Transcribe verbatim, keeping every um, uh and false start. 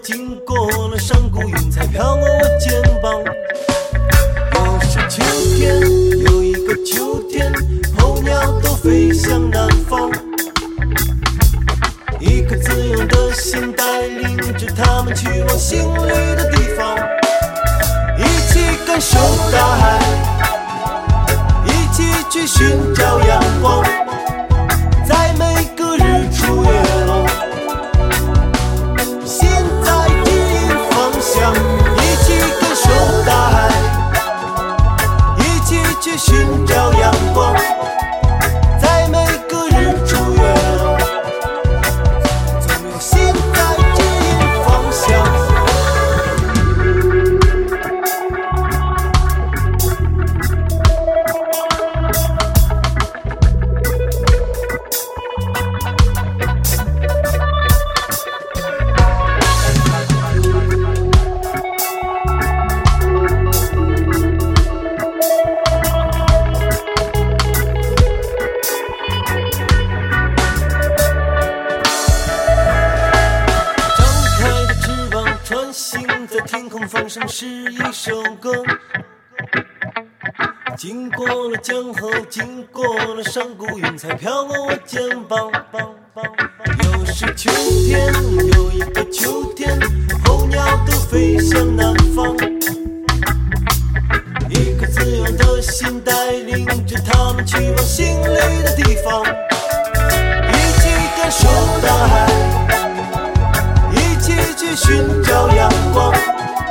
经过了山谷，云彩飘过我肩膀。又是秋天，又一个秋天，候鸟都飞向南方。一颗自由的心带领着他们去往心里的地方，一起感受大海，一起去寻找阳光，在每个日出月落，心在指引方向，一起感受大海，一起去寻找阳光，在每个日出月落，总有心在指引方向。天空放声是一首歌，经过了江河，经过了山谷，云彩飘过我肩膀。又是秋天，又一个秋天，候鸟都飞向南方。一颗自由的心带领着他们去往心里的地方，一起感受大海，一起去寻找阳光，